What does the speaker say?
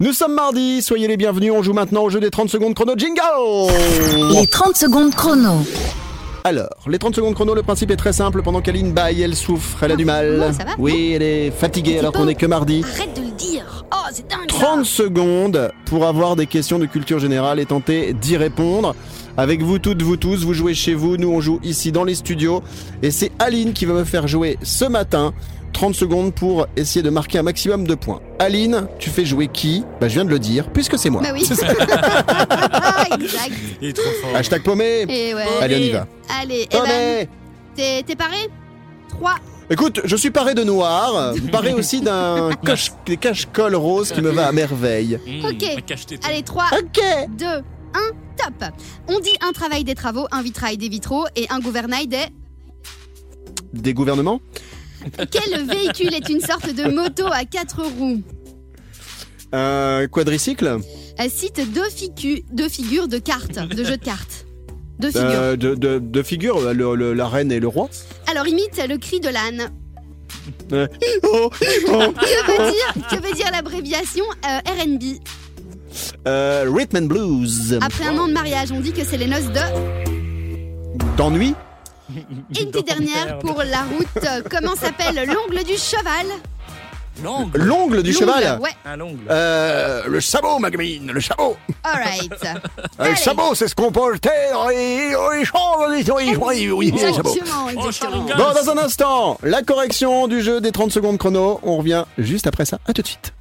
Nous sommes mardi, soyez les bienvenus, on joue maintenant au jeu des 30 secondes chrono jingle. Les 30 secondes chrono. Alors, les 30 secondes chrono, le principe est très simple, pendant qu'Aline baille, elle souffre, elle a du mal. Non, ça va, oui, elle est fatiguée alors qu'on n'est que mardi. Arrête de le dire. Oh, c'est dingue. 30 secondes pour avoir des questions de culture générale et tenter d'y répondre. Avec vous toutes, vous tous, vous jouez chez vous, nous on joue ici dans les studios. Et c'est Aline qui va me faire jouer ce matin. 30 secondes pour essayer de marquer un maximum de points. Aline, tu fais jouer qui ? Je viens de le dire, puisque c'est moi. Bah oui. Exact. Il est trop fort. Hashtag paumé. Et ouais. Allez, on y va. Allez, Paumé. t'es paré 3. Écoute, je suis paré de noir, paré aussi des cache-colle roses qui me va à merveille. Ok. Allez, 3, Ok. 2, 1, top. On dit un travail des travaux, un vitrail des vitraux et un gouvernail des... Des gouvernements ? Quel véhicule est une sorte de moto à 4 roues ? Quadricycle ? Cite deux figures de cartes, de jeux de cartes. Deux figures. De figures, la reine et le roi. Alors imite le cri de l'âne. Oh. Que veut dire l'abréviation RNB ? Rhythm and Blues. Après un an de mariage, on dit que c'est les noces de... D'ennui ? Et une petite dernière pour la route. Comment s'appelle l'ongle du cheval ? L'ongle du cheval ? Ouais, Un l'ongle. Le sabot, ma gamine, le sabot. alright. Le sabot, c'est ce qu'on portait dans les champs. Oui, le sabot. Exactement. Bon, dans un instant, la correction du jeu des 30 secondes chrono. On revient juste après ça. À tout de suite.